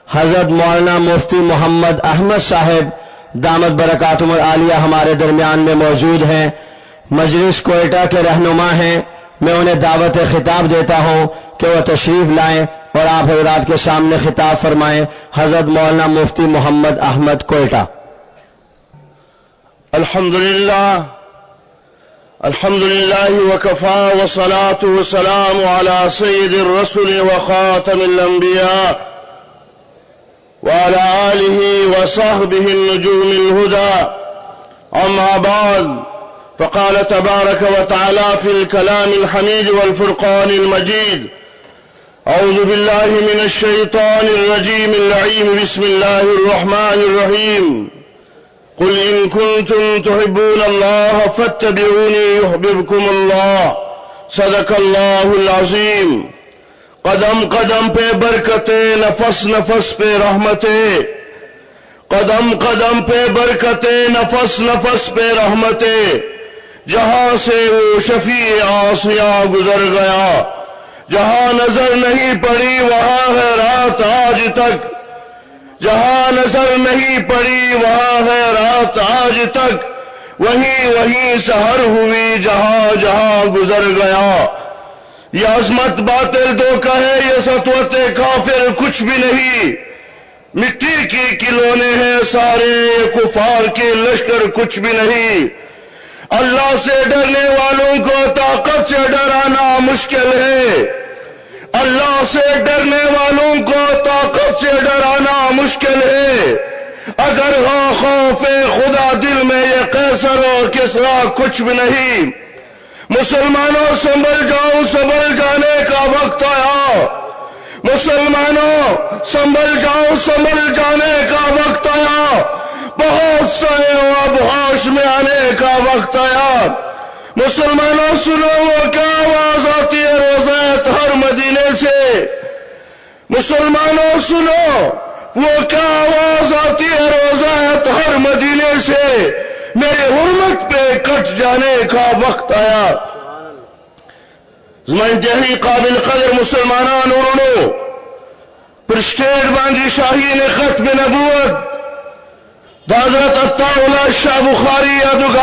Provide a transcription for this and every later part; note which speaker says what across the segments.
Speaker 1: حضرت مولانا مفتی محمد احمد صاحب دامت برکاتہم العالیہ ہمارے درمیان میں موجود ہیں، مجلس کوئٹہ کے رہنما ہیں۔ میں انہیں دعوت خطاب دیتا ہوں کہ وہ تشریف لائیں اور آپ حضرات کے سامنے خطاب فرمائیں۔ حضرت مولانا مفتی محمد احمد کوئٹہ۔
Speaker 2: الحمد لله وكفى والصلاة والسلام على سيد الرسل وخاتم الأنبياء وعلى آله وصحبه النجوم الهدى. أما بعد، فقال تبارك وتعالى في الكلام الحميد والفرقان المجيد: أعوذ بالله من الشيطان الرجيم اللعين، بسم الله الرحمن الرحيم. قل إن كنتم تحبون الله فاتبعوني يحببكم الله. صدق الله العظيم. قدم قدم پہ برکتیں، نفس نفس پہ رحمتیں، قدم قدم پہ برکتیں، نفس نفس پہ رحمتیں. جہاں سے وہ شفیع آسیاں گزر گیا، جہاں نظر نہیں پڑی وہاں ہے رات آج تک، جہاں نظر نہیں پڑی وہاں ہے رات آج تک. وہیں وہیں سحر ہوئی جہاں جہاں گزر گیا. یہ عظمت باطل دھوکہ ہے، یہ سطوت کافر کچھ بھی نہیں. مٹی کی کھلونے ہیں سارے، یہ کفار کے لشکر کچھ بھی نہیں. اللہ سے ڈرنے والوں کو طاقت سے ڈرانا مشکل ہے، اللہ سے ڈرنے والوں کو طاقت سے ڈرانا مشکل ہے. اگر ہو خوف خدا دل میں، یہ قیصر اور کسریٰ کچھ بھی نہیں. مسلمانوں سنبھل جاؤ، سنبھل جانے کا وقت آیا. مسلمانوں سنبھل جاؤ، سنبھل جانے کا وقت آیا. بہت سے اب ہوش میں آنے کا وقت آیا. مسلمانوں سنو، وہ کیا آواز آتی ہے روزہ اطہر مدینے سے. مسلمانوں سنو، وہ کیا آواز آتی ہے روزہ اطہر مدینے سے. میری حرمت پہ کٹ جانے کا وقت آیا. انتہائی قابل قدر مسلمانان اورنو پر سٹیٹ باندھی شاہی نے ختم نبوت حضرت عطاءاللہ شاہ بخاری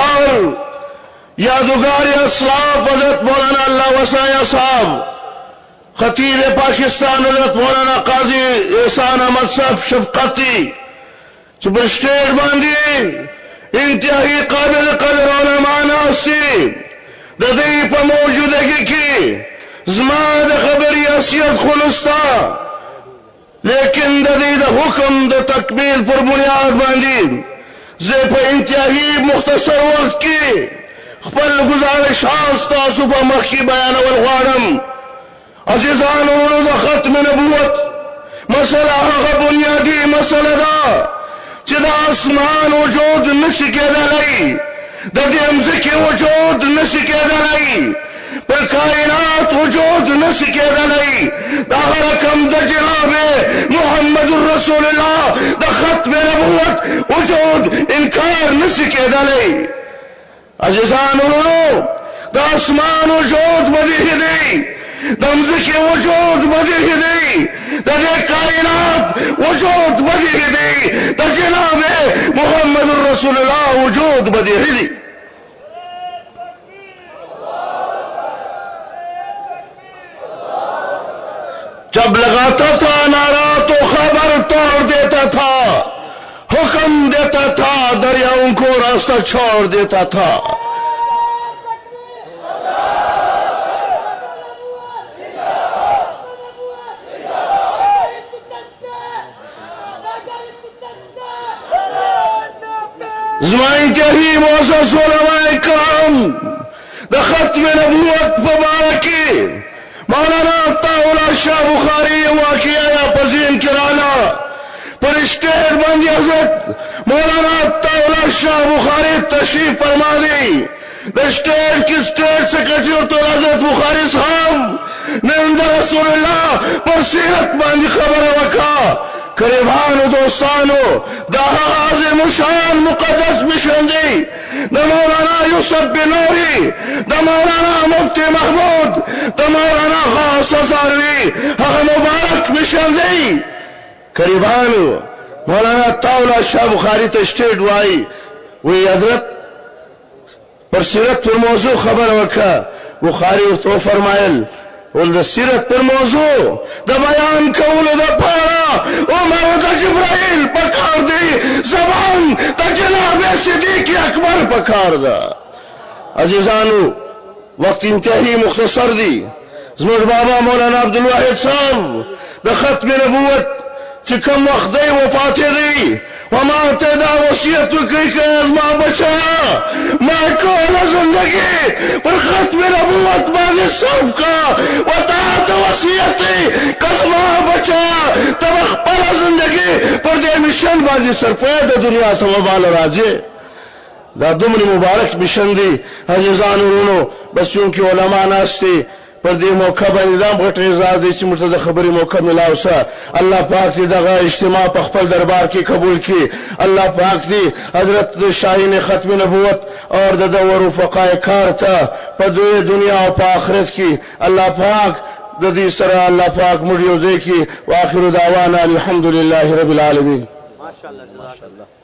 Speaker 2: یادگار اسلاف حضرت مولانا اللہ وسایہ صاحب، خطیب پاکستان حضرت مولانا قاضی احسان احمد صاحب شفقتی پر سٹیٹ باندھی انتہائی قابل قدر علماء ناسی ددی پا موجودگی کی زمان خبری حیثیت خلستا، لیکن ددی دا حکم دا تکمیل پر بنیاد باندھی زی پا انتہائی مختصر وقت کی خپل گزارش آستا سپا مخی بیان والغارم. عزیزان اولو دا ختم نبوت مسئلہ آغا بنیادی مسئلہ دا چدا آسمان وجود نسکے دلائی، دا دیمزکی وجود نسکے دلائی، پر کائنات وجود نسکے دلائی. دا حرکم دا جناب محمد الرسول اللہ دا ختم نبوت وجود انکار نسکے دلائی. عزیزان اولو دا آسمان وجود بدیہ دی، دمزکی وجود بدیہ دی، دا کائنات وجود بدیہ دی، دا جناب محمد الرسول اللہ وجود بدیہ دی. جب لگاتا تھا نعرہ تو خبر توڑ دیتا تھا، حکم دیتا تھا دریاؤں کو راستہ چھوڑ دیتا تھا. زمائن کے ہی معزز علماء کرام دا ختم نبوت مبارکی مولانا عطاءاللہ شاہ بخاری واقعہ یا پذین کرانا پر اسٹیٹ بندی حضرت مولانا عطاءاللہ شاہ بخاری تشریف فرما دی. دا اسٹیٹ کی اسٹیٹ سیکرٹری اور تو حضرت بخاری صاحب نند رسول اللہ پر سیرت باندی خبر وکا. قریبان و دوستانو دا عظیم شان مقدس مشن دی دا مولانا یوسف بنوری، دا مولانا مفتی محمود، دا مولانا غوث ہزاروی، ہاں مبارک مشن دی. قریبان مولانا طاولہ شاہ بخاری تو اسٹیٹ وائی وہی حضرت پر سیرت پر موضوع خبر وکھا بخاری تو فرمائل ول سیرت پر موضوع دا بیان کول دا پارا عمر دا جبرائیل پکار دی زبان دا جناب صدیق اکبر پکار دا عزیزانو وقت انتہائی مختصر دی زمر بابا مولانا عبدالواحد صاحب دا ختم نبوت چکم وقت دی وفات دی وما تدا وصیت کی کہ ازما بچا میں کول زندگی پر ختم نبوت باز صف کا وطاعت وصیتی کزما بچا تب اخبر زندگی پر دے مشن بازی سرفید دنیا سمبال راجے دا دمر مبارک مشن دی عزیزان ورونو بس چونکہ علماء ناستے پر دی موقع با نظام غٹ اعزاز دی چی مرتد خبری موقع ملاو سا اللہ پاک دی دغا اجتماع پا خپل دربار کی قبول کی اللہ پاک دی حضرت شاہین ختم نبوت اور دور فقائے کار تا پا دوی دنیا و پا آخرت کی اللہ پاک دی سرا اللہ پاک مڑیوزے کی وآخر دعوانا الحمدللہ رب العالمین. ماشاءاللہ جزاک اللہ.